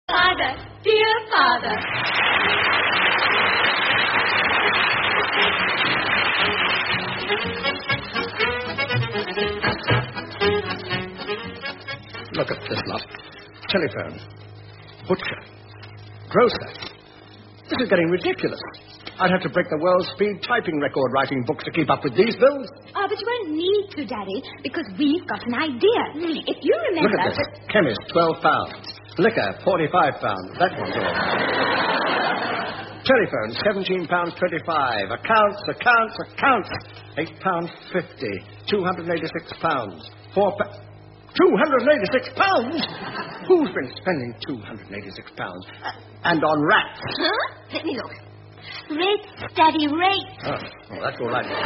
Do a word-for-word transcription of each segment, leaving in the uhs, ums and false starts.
Father, dear Father. Look at this lot. Telephone. Butcher. Grocer. This is getting ridiculous. I'd have to break the world speed typing record writing books to keep up with these bills. Oh, but you won't need to, Daddy, because we've got an idea. If you remember... Look at this. That... Chemist, twelve pounds. Liquor, forty-five pounds. That one's all. Telephone, seventeen pounds twenty-five. Accounts, accounts, accounts. eight pounds fifty. two hundred eighty-six pounds. four pounds... two hundred eighty-six pounds? Who's been spending two hundred eighty-six pounds? Uh, and on rats? Huh? Let me look. Rates, Daddy, rates. Oh, well, that's all right.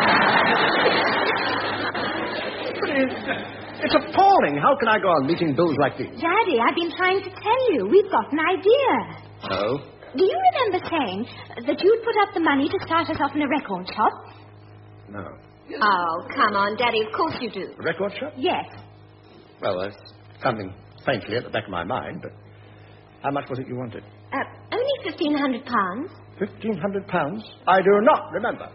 But it, it's appalling. How can I go on meeting bills like these? Daddy, I've been trying to tell you. We've got an idea. Oh? Do you remember saying that you'd put up the money to start us off in a record shop? No. Oh, come on, Daddy. Of course you do. A record shop? Yes. Well, that's something faintly at the back of my mind, but how much was it you wanted? Uh, only fifteen hundred pounds. Fifteen hundred pounds? I do not remember.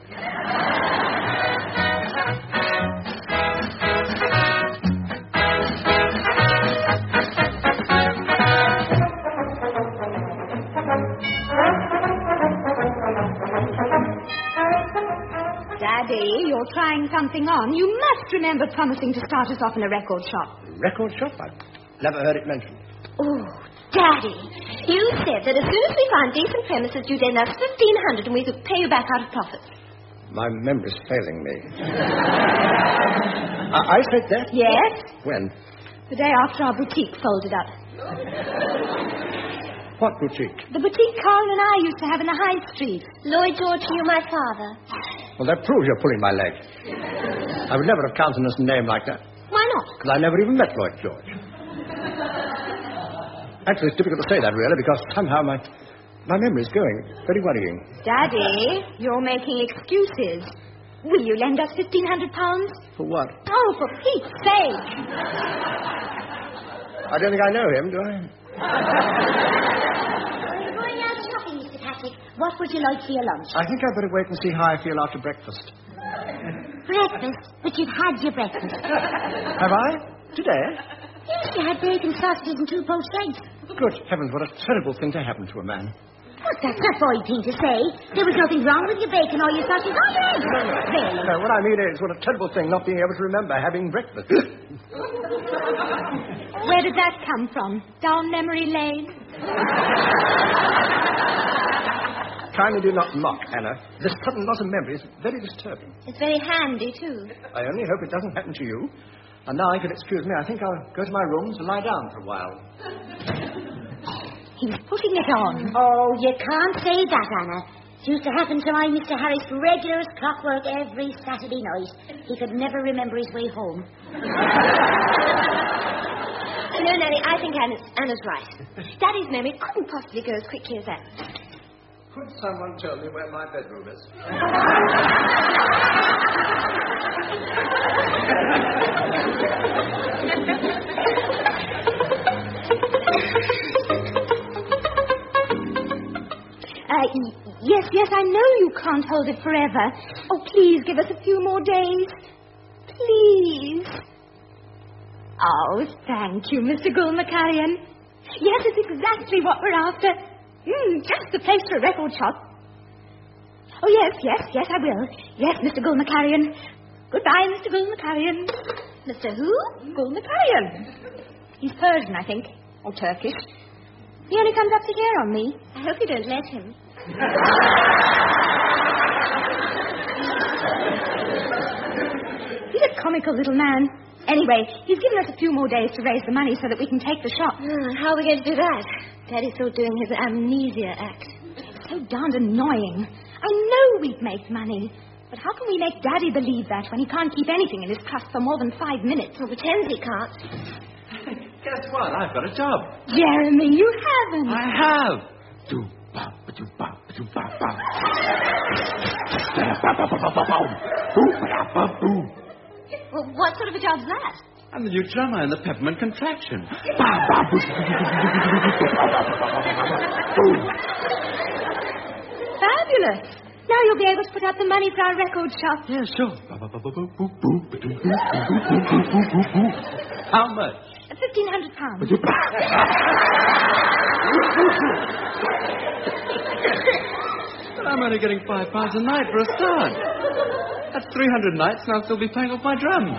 Daddy, you're trying something on. You must remember promising to start us off in a record shop. Record shop? I've never heard it mentioned. Oh, Daddy, you said that as soon as we found decent premises, you'd lend us fifteen hundred and we could pay you back out of profits. My memory's failing me. I, I said that? Yes. When? The day after our boutique folded up. What boutique? The boutique Carl and I used to have in the High Street. Lloyd George, you my father. Well, that proves you're pulling my leg. I would never have countenanced a name like that. Why not? Because I never even met Lloyd George. Actually, it's difficult to say that, really, because somehow my my memory's going. Very worrying. Daddy, you're making excuses. Will you lend us fifteen hundred pounds? For what? Oh, for Pete's sake. I don't think I know him, do I? We're going out shopping, Mister Patrick. What would you like for your lunch? I think I'd better wait and see how I feel after breakfast. Breakfast? But you've had your breakfast. Have I? Today? Yes, you had bacon, sausages, and two poached eggs. Good heavens, what a terrible thing to happen to a man. Well, that's a boy thing to say. There was nothing wrong with your bacon or your sausage or your eggs. Really? No, what I mean is, what a terrible thing not being able to remember having breakfast. Where did that come from? Down memory lane? Kindly do not mock, Anna. This sudden loss of memory is very disturbing. It's very handy, too. I only hope it doesn't happen to you. And now, if you'll excuse me, I think I'll go to my rooms and lie down for a while. He's putting it on. Oh, you can't say that, Anna. It used to happen to my Mister Harris regular as clockwork every Saturday night. He could never remember his way home. No, Nanny, I think Anna's, Anna's right. Daddy's memory couldn't possibly go as quickly as that. Could someone tell me where my bedroom is? Uh, yes, yes, I know you can't hold it forever. Oh, please give us a few more days. Please. Oh, thank you, Mister Gulmacarian. Yes, it's exactly what we're after. Mm, just the place for a record shop. Oh, yes, yes, yes, I will. Yes, Mister Gulmacarian. Goodbye, Mister Gulmacarian. Mister who? Gulmacarian. He's Persian, I think, or Turkish. He only comes up to here on me. I hope you don't let him. He's a comical little man. Anyway, he's given us a few more days to raise the money so that we can take the shop. Uh, how are we going to do that? Daddy's still doing his amnesia act. It's so darned annoying. I know we'd make money. But how can we make Daddy believe that when he can't keep anything in his trust for more than five minutes? Or pretends he can't. Guess what? I've got a job. Jeremy, you haven't. I have. Do bop, do bop, do bop, bop. Well, what sort of a job's that? I'm the new drummer in the Peppermint Contraction. Fabulous. Now you'll be able to put up the money for our record shop. Yeah, sure. How much? Fifteen hundred pounds. Well, I'm only getting five pounds a night for a start. That's three hundred nights, and I'll still be paying off my drum.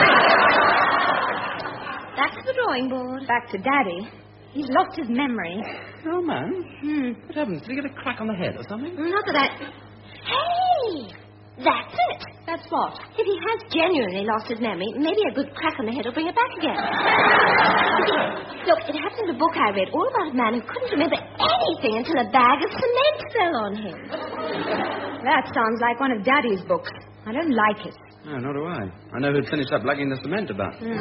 Back to the drawing board. Back to Daddy. He's lost his memory. Oh, man. Hmm. What happens? Did he get a crack on the head or something? Not that I... Hey! That's it. That's what? If he has genuinely lost his memory, maybe a good crack on the head will bring it back again. Look, it happened in a book I read all about a man who couldn't remember anything until a bag of cement fell on him. That sounds like one of Daddy's books. I don't like it. No, nor do I. I know who'd finish up lugging the cement about. Mm.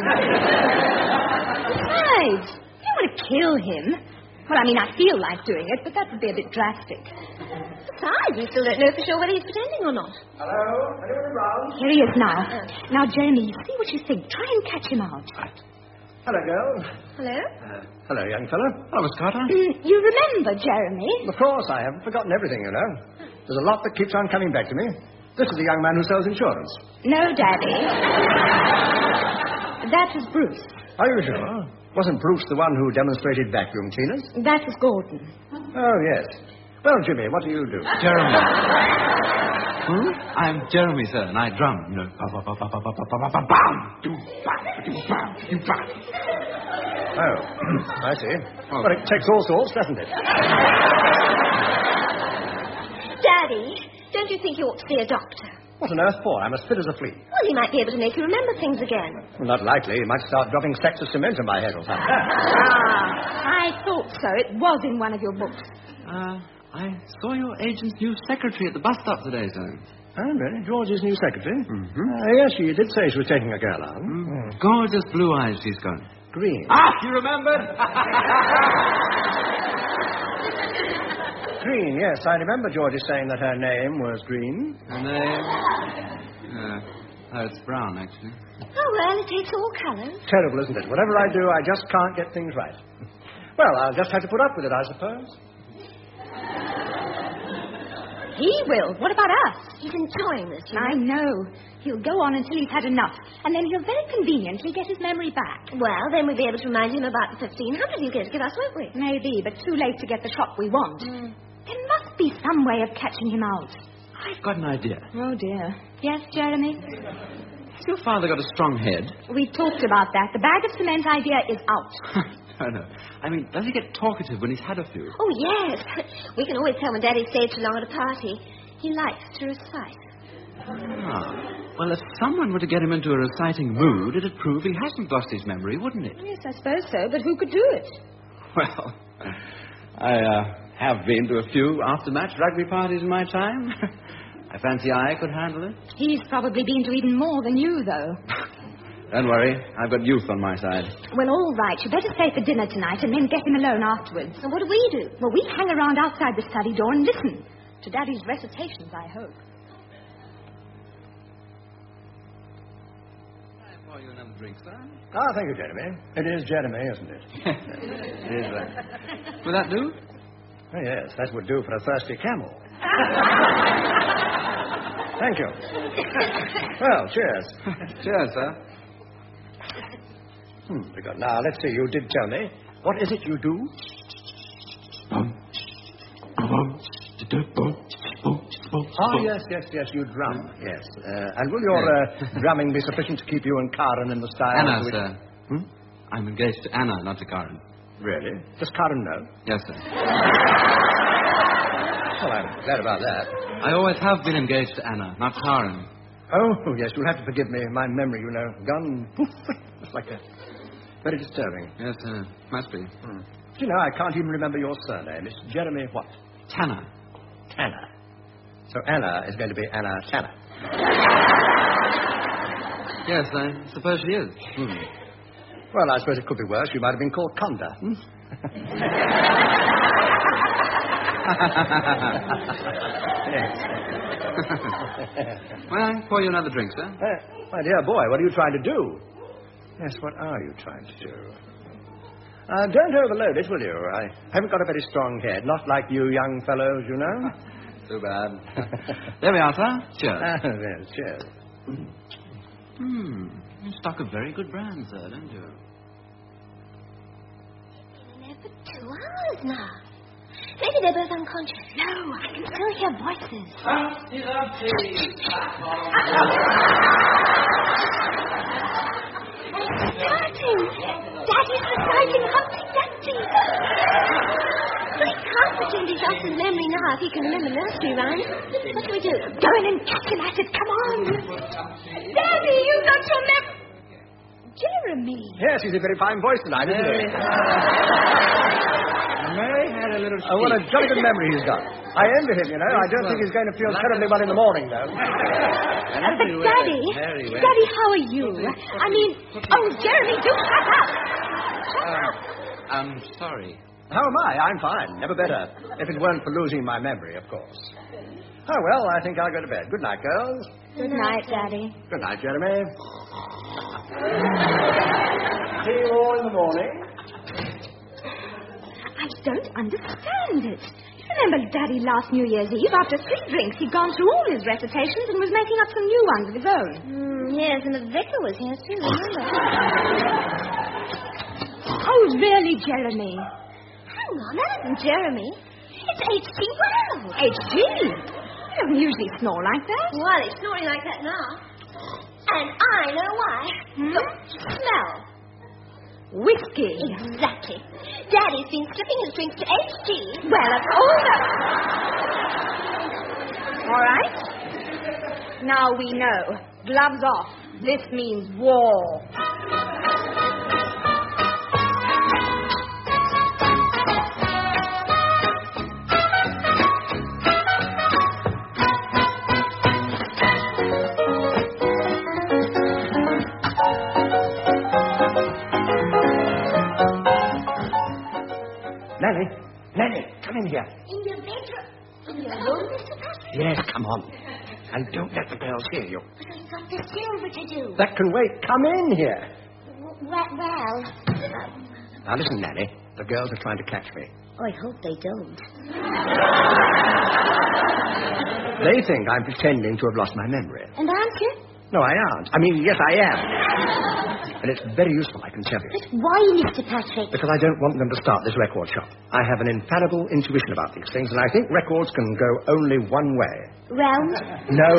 Besides, you don't want to kill him. Well, I mean, I feel like doing it, but that would be a bit drastic. Besides, we still don't know for sure whether he's pretending or not. Hello? Anyone around? Here he is now. Now, Jeremy, you see what you think. Try and catch him out. Right. Hello, girl. Hello? Uh, hello, young fellow. Hello, Miss Carter. Mm, you remember, Jeremy? Of course, I haven't forgotten everything, you know. There's a lot that keeps on coming back to me. This is the young man who sells insurance. No, Daddy. That was Bruce. Are you sure? Wasn't Bruce the one who demonstrated vacuum cleaners? That was Gordon. Oh, yes. Well, Jimmy, what do you do? Jeremy. Hmm? I'm Jeremy, sir, and I drum. You know. Oh, I see. Oh. Well, it takes all sorts, doesn't it? Daddy, don't you think you ought to see a doctor? What on earth for? I'm as fit as a flea. Well, he might be able to make you remember things again. Well, not likely. He might start dropping stacks of cement on my head or something. Ah, I thought so. It was in one of your books. Uh, I saw your agent's new secretary at the bus stop today, sir. Oh, really? George's new secretary? Mm-hmm. Uh, yes, she did say she was taking a girl on. Mm. Mm. Gorgeous blue eyes she's got. Green. Ah, you remembered? Green, yes. I remember Georgie saying that her name was Green. Her name? Uh, oh, it's Brown, actually. Oh, well, it takes all colours. Terrible, isn't it? Whatever I do, I just can't get things right. Well, I'll just have to put up with it, I suppose. He will. What about us? He's enjoying this, you know. I know. He'll go on until he's had enough, and then he'll very conveniently get his memory back. Well, then we'll be able to remind him about the fifteen hundred he's going to give us, won't we? Maybe, but too late to get the shop we want. Mm. There must be some way of catching him out. I've got an idea. Oh, dear. Yes, Jeremy? Has your father got a strong head? We talked about that. The bag of cement idea is out. No, no. I mean, does he get talkative when he's had a few? Oh, yes. We can always tell when Daddy stayed too long at a party. He likes to recite. Ah. Well, if someone were to get him into a reciting mood, it'd prove he hasn't lost his memory, wouldn't it? Yes, I suppose so, but who could do it? Well, I uh, have been to a few after-match rugby parties in my time. I fancy I could handle it. He's probably been to even more than you, though. Don't worry. I've got youth on my side. Well, all right. You better stay for dinner tonight and then get him alone afterwards. And what do we do? Well, we hang around outside the study door and listen to Daddy's recitations, I hope. I pour you another drink, sir. Ah, thank you, Jeremy. It is Jeremy, isn't it? It is, uh... Will that do? Oh, yes, that would do for a thirsty camel. Thank you. Well, cheers. Cheers, sir. Hmm, very good. Now, let's see. You did tell me. What is it you do? Oh, yes, yes, yes, you drum. Yes. Uh, and will your uh, drumming be sufficient to keep you and Karen in the style? Anna, which... sir. Hmm? I'm engaged to Anna, not to Karen. Really? Does Karen know? Yes, sir. Well, I'm glad about that. I always have been engaged to Anna, not Karen. Oh, yes, you'll have to forgive me. My memory, you know, gone poof. It's like a... Very disturbing. Yes, sir. Must be. Hmm. Do you know, I can't even remember your surname. It's Jeremy what? Tanner. Tanner. So Anna is going to be Anna Tanner. Yes, I suppose she is. Hmm. Well, I suppose it could be worse. You might have been called Conda. Hmm? Yes. Well, I pour you another drink, sir. Uh, my dear boy, what are you trying to do? Yes, what are you trying to do? Uh, don't overload it, will you? I haven't got a very strong head. Not like you young fellows, you know. Too bad. There we are, sir. Cheers. Ah, yes, cheers. Hmm. You stock a very good brand, sir, don't you? They've been in there for two hours now. Maybe they're both unconscious. No, I can still hear voices. Humpty Dumpty, platform. It's starting. Daddy's reciting Humpty Dumpty. But he can't pretend he's lost his memory now if he can remember nursery rhymes. What do we do? Go in and catch him at it. Come on. Daddy, you got your memory. Jeremy. Yes, he's a very fine voice tonight, isn't he? Mary had a little... Oh, what a jolly good memory he's got. I envy him, you know. I don't think he's going to feel terribly well in the morning, though. Uh, but Daddy, Daddy, how are you? I mean, oh, Jeremy, do shut up. Shut Uh, up. I'm sorry. How am I? I'm fine. Never better. If it weren't for losing my memory, of course. Oh, well, I think I'll go to bed. Good night, girls. Good night, Daddy. Good night, Jeremy. See you all in the morning. I don't understand it. You remember Daddy last New Year's Eve, after three drinks, he'd gone through all his recitations and was making up some new ones of his own. Mm, yes, and the vicar was here too, remember? Oh, really, Jeremy? Hang on, that isn't Jeremy. It's H G Wells. H G? He doesn't usually snore like that. Well, he's snoring like that now. And I know why. Hmm? Look, smell. Whiskey. Exactly. Daddy's been slipping his drinks to H G. Well, that's all that... All right. Now we know. Gloves off. This means war. Nanny, Nanny, come in here. In your bedroom? In your room, Mister Patrick? Yes, come on. And don't let the girls hear you. But I've got the silver to do. That can wait. Come in here. Well, well. Now, listen, Nanny. The girls are trying to catch me. Oh, I hope they don't. They think I'm pretending to have lost my memory. And aren't you? No, I aren't. I mean, yes, I am. And it's very useful, I can tell you. But why, Mister Patrick? Because I don't want them to start this record shop. I have an infallible intuition about these things, and I think records can go only one way. Round? No.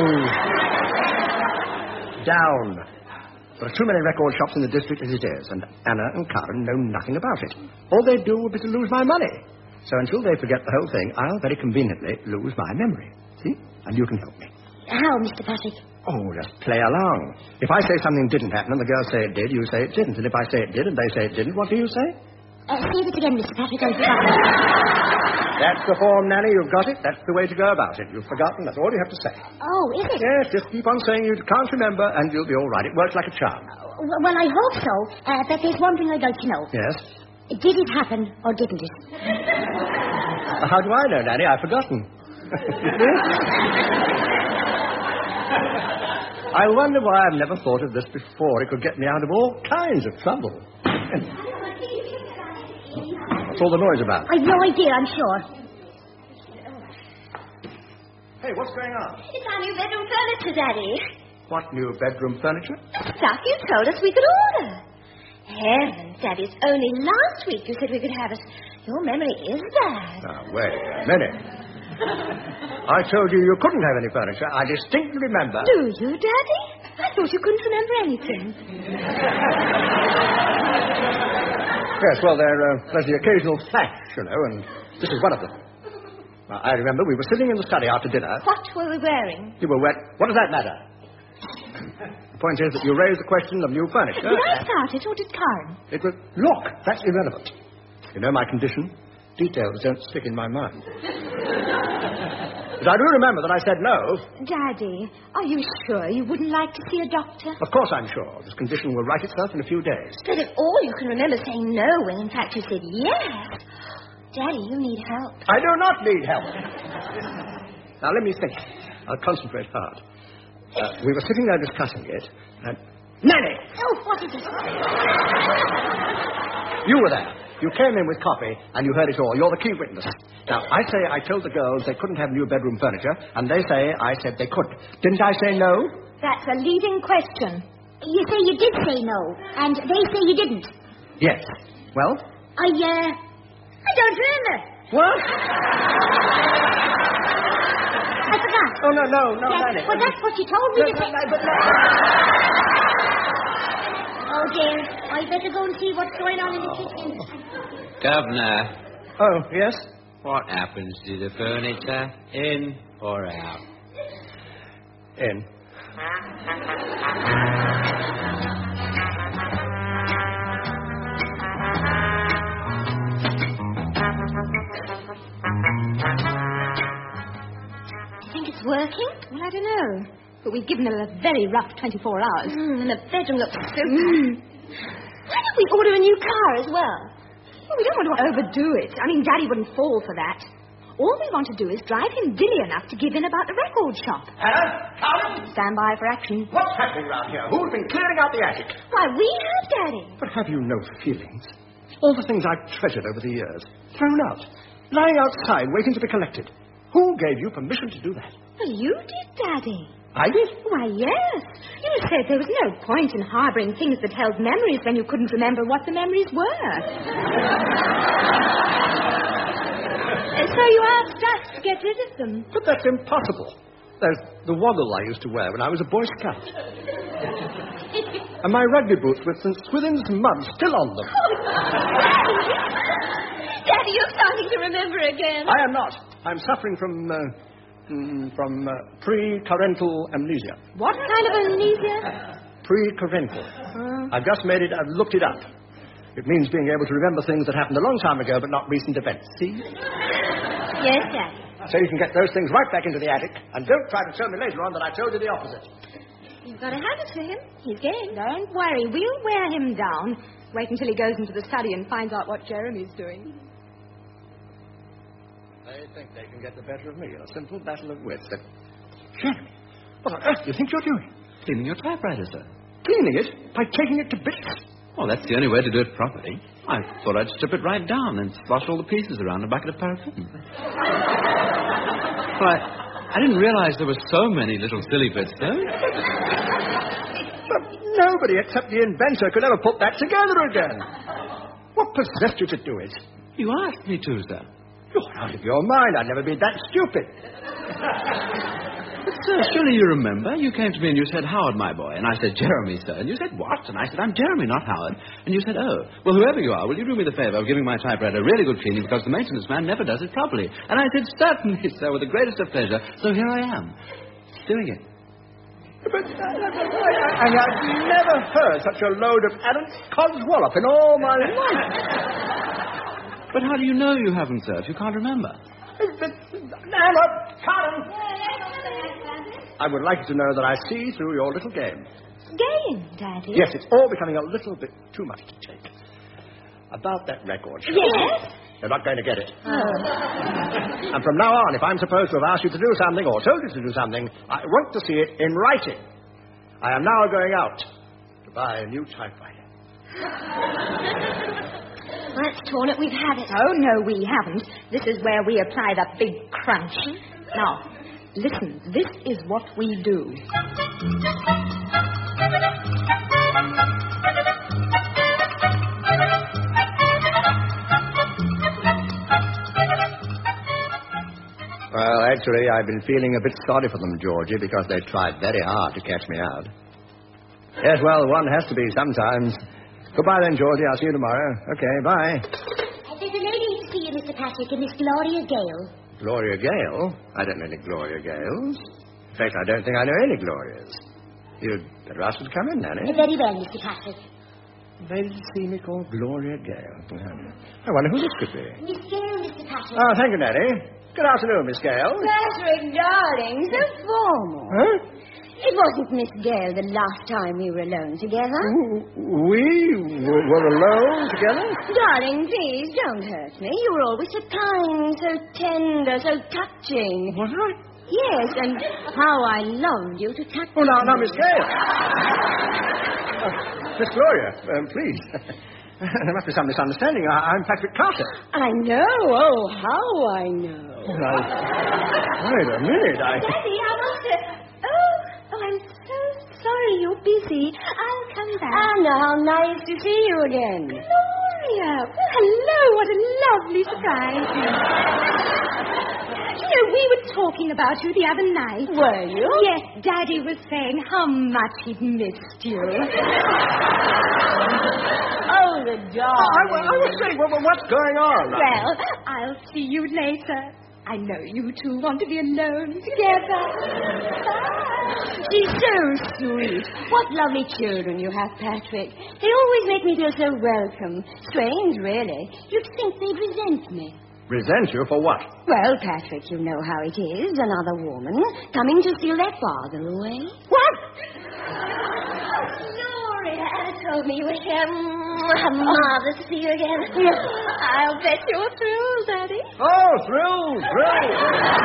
Down. There are too many record shops in the district as it is, and Anna and Karen know nothing about it. All they do would be to lose my money. So until they forget the whole thing, I'll very conveniently lose my memory. See? And you can help me. How, Mister Patrick? Oh, just play along. If I say something didn't happen and the girls say it did, you say it didn't. And if I say it did and they say it didn't, what do you say? Uh, say it again, Mister Patrick. I'm sorry. That's the form, Nanny. You've got it. That's the way to go about it. You've forgotten. That's all you have to say. Oh, is it? Yes, just keep on saying you can't remember and you'll be all right. It works like a charm. Uh, well, I hope so. Uh, but there's one thing I'd like to know. Yes? Did it happen or didn't it? Uh, how do I know, Nanny? I've forgotten. I wonder why I've never thought of this before. It could get me out of all kinds of trouble. What's all the noise about? I've no idea, I'm sure. Hey, what's going on? It's our new bedroom furniture, Daddy. What new bedroom furniture? The stuff you told us we could order. Heavens, Daddy, it's only last week you said we could have it. Your memory is bad. Now, wait a minute. I told you you couldn't have any furniture. I distinctly remember. Do you, Daddy? I thought you couldn't remember anything. Yes, well, there, uh, there's the occasional flash, you know, and this is one of them. Now, I remember we were sitting in the study after dinner. What were we wearing? You were wet. What does that matter? The point is that you raised the question of new furniture. Did I start it or did Karen? It was... Look, that's irrelevant. You know my condition? Details don't stick in my mind. But I do remember that I said no. Daddy, are you sure you wouldn't like to see a doctor? Of course I'm sure. This condition will right itself in a few days. But if all you can remember saying no when in fact you said yes. Daddy, you need help. I do not need help. Now, let me think. I'll concentrate hard. Uh, we were sitting there discussing it, and Nanny! Oh, what is it? You were there. You came in with coffee, and you heard it all. You're the key witness. Now, I say I told the girls they couldn't have new bedroom furniture, and they say I said they could. Didn't I say no? That's a leading question. You say you did say no, and they say you didn't. Yes. Well? I, uh... I don't remember. What? I forgot. Oh, no, no, no, That, Nanny. well, that's what you told me No, to say. no, no, but no. Oh, dear. I better go and see what's going on in the kitchen. Governor, Oh, yes? what happens to the furniture? In or out? In. Think it's working? Well, I don't know. But we've given them a very rough twenty-four hours. Mm, and the bedroom looks so Mm. Why don't we order a new car as well? Well, we don't want to overdo it. I mean, Daddy wouldn't fall for that. All we want to do is drive him dilly enough to give in about the record shop. Hannah? Carmen? Stand by for action. What's happening round here? Who's been clearing out the attic? Why, we have, Daddy. But have you no feelings? All the things I've treasured over the years, thrown out, lying outside, waiting to be collected. Who gave you permission to do that? Well, you did, Daddy. I did? Why, yes. You said there was no point in harbouring things that held memories when you couldn't remember what the memories were. And so you asked us to get rid of them. But that's impossible. There's the woggle I used to wear when I was a Boy Scout. And my rugby boots with Saint Swithin's mud still on them. Oh, Daddy! Daddy, you're starting to remember again. I am not. I'm suffering from, uh, mm, from uh, pre-parental amnesia. What kind of amnesia? Pre-parental. Uh, I've just made it, I've looked it up. It means being able to remember things that happened a long time ago but not recent events. See? yes, Daddy. So you can get those things right back into the attic, and don't try to tell me later on that I told you the opposite. You've got to hand it to him. He's game. Don't worry. We'll wear him down. Wait until he goes into the study and finds out what Jeremy's doing. They think they can get the better of me in a simple battle of wits. But, Jeremy, what on earth do you think you're doing? Cleaning your typewriter, sir. Cleaning it by taking it to bits? Well, that's the only way to do it properly. I thought I'd strip it right down and slosh all the pieces around a bucket of paraffin. Well, I, I didn't realize there were so many little silly bits, though. But nobody except the inventor could ever put that together again. What possessed you to do it? You asked me to, sir. You're out of your mind. I'd never be that stupid. But, sir, surely you remember. You came to me and you said, Howard, my boy. And I said, Jeremy, sir. And you said, what? And I said, I'm Jeremy, not Howard. And you said, oh, well, whoever you are, will you do me the favor of giving my typewriter a really good cleaning because the maintenance man never does it properly? And I said, certainly, sir, with the greatest of pleasure. So here I am, doing it. But uh, I, I've never heard such a load of arrant codswallop in all my life. But how do you know you haven't, sir, if you can't remember? Nana, Karen! I would like you to know that I see through your little game. Game, Daddy? Yes, it's all becoming a little bit too much to take. About that record show. Yes? You're not going to get it. Oh. And from now on, if I'm supposed to have asked you to do something or told you to do something, I want to see it in writing. I am now going out to buy a new typewriter. Let's torn it. We've had it. Oh, no, we haven't. This is where we apply the big crunch. Now, listen, this is what we do. Well, actually, I've been feeling a bit sorry for them, Georgie, because they tried very hard to catch me out. Yes, well, one has to be sometimes. Goodbye then, Georgie. I'll see you tomorrow. Okay, bye. Uh, there's a lady to see you, Mister Patrick, a Miss Gloria Gale. Gloria Gale? I don't know any Gloria Gales. In fact, I don't think I know any Glorias. You'd better ask her to come in, Nanny. Uh, very well, Mister Patrick. They see me called Gloria Gale. I wonder who this could be. Miss Gale, Mister Patrick. Oh, thank you, Nanny. Good afternoon, Miss Gale. Patrick, darling, so formal. Huh? It wasn't Miss Gale the last time we were alone together. We w- were alone together? Darling, please, don't hurt me. You were always so kind, so tender, so touching. Was I? Yes, and how I loved you to touch Oh, now, me. now, Miss Gale. Miss Gloria, um, please. There must be some misunderstanding. I- I'm Patrick Carter. I know. Oh, how I know. Well, wait a minute. I... Daddy, I want to... Oh, oh, I'm so sorry you're busy. I'll come back. Anna, how nice to see you again. Gloria. Well, hello. What a lovely surprise. You know, we were talking about you the other night. Were you? Yes, Daddy was saying how much he'd missed you. Oh, the Oh, I, darling. I was saying, well, well, what's going on? Well, I'll see you later. I know you two want to be alone together. She's so sweet. What lovely children you have, Patrick. They always make me feel so welcome. Strange, really. You'd think they'd resent me. Resent you for what? Well, Patrick, you know how it is. Another woman coming to steal their father away. What? Gloria, Anna told me you were here. Mm, marvelous to see you again. I'll bet you're thrilled, Daddy. Oh, thrilled, thrilled.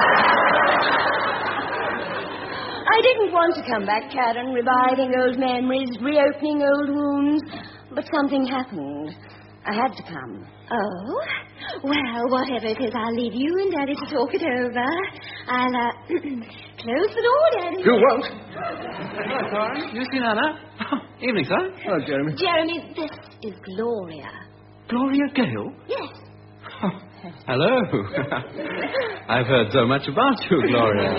I didn't want to come back, Karen, reviving old memories, reopening old wounds. But something happened. I had to come. Oh? Well, whatever it is, I'll leave you and Daddy to talk it over. I'll, uh, close the door, Daddy. You won't. Hello, Cora. You seen Anna? Evening, sir. Oh, Jeremy. Jeremy, this is Gloria. Gloria Gale? Yes. Oh, hello. I've heard so much about you, Gloria.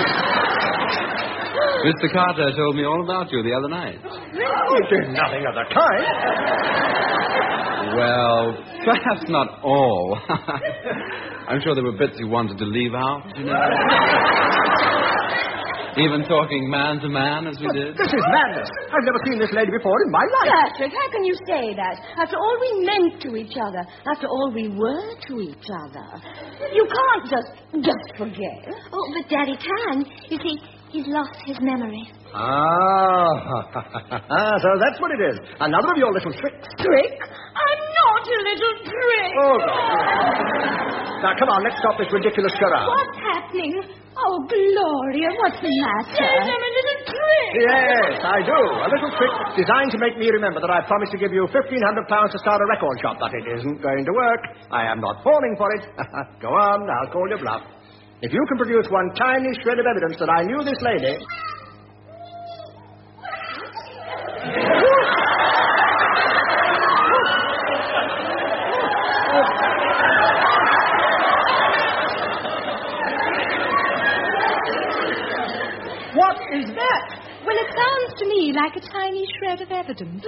Mister Carter told me all about you the other night. You did nothing of the kind. Well, perhaps not all. I'm sure there were bits you wanted to leave out, you know. Even talking man to man as we did. This is madness. I've never seen this lady before in my life. Patrick, how can you say that? After all we meant to each other, after all we were to each other. You can't just, just forget. Oh, but Daddy can. You see, he's lost his memory. Ah, so that's what it is. Another of your little tricks. Trick? I'm not a little trick. Oh, now, come on, let's stop this ridiculous charade. What's happening? Oh, Gloria, what's the matter? Yes, I'm a little trick. Yes, I do. A little trick designed to make me remember that I promised to give you fifteen hundred pounds to start a record shop, but it isn't going to work. I am not falling for it. Go on, I'll call your bluff. If you can produce one tiny shred of evidence that I knew this lady... What is that? Well, it sounds to me like a tiny shred of evidence.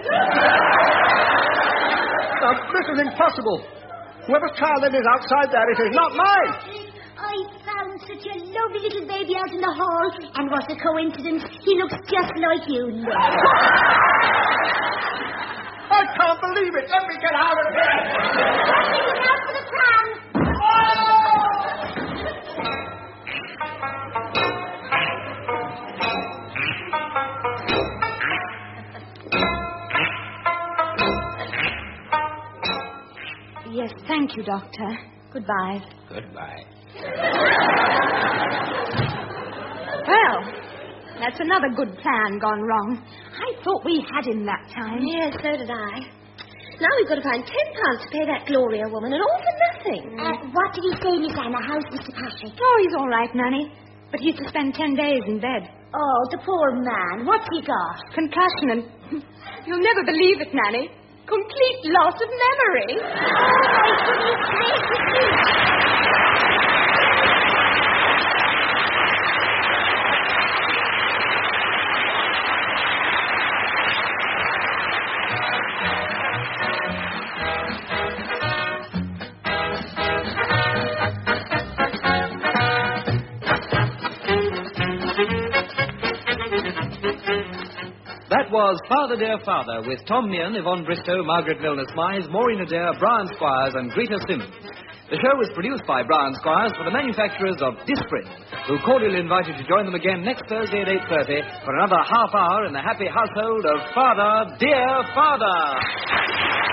Now, this is impossible. Whoever's child that is outside there, it is not mine. I found such a lovely little baby out in the hall, and what a coincidence. He looks just like you. Look. I can't believe it. Let me get out of here. Look out for the pram. Yes, thank you, Doctor. Goodbye. Goodbye. Well, that's another good plan gone wrong. I thought we had him that time. Yes, so did I. Now we've got to find ten pounds to pay that Gloria woman, and all for nothing. Uh, what did you say, Miss Anna? How's Mister Patrick? Oh, he's all right, Nanny. But he has to spend ten days in bed. Oh, the poor man. What's he got? Concussion and... You'll never believe it, Nanny. Complete loss of memory. Oh, my goodness gracious. That was Father Dear Father with Tom Meehan, Yvonne Bristow, Margaret Milner Smies, Maureen Adair, Brian Squires and Greta Simmons. The show was produced by Brian Squires for the manufacturers of Disprin, who cordially invite you to join them again next Thursday at eight thirty for another half hour in the happy household of Father Dear Father.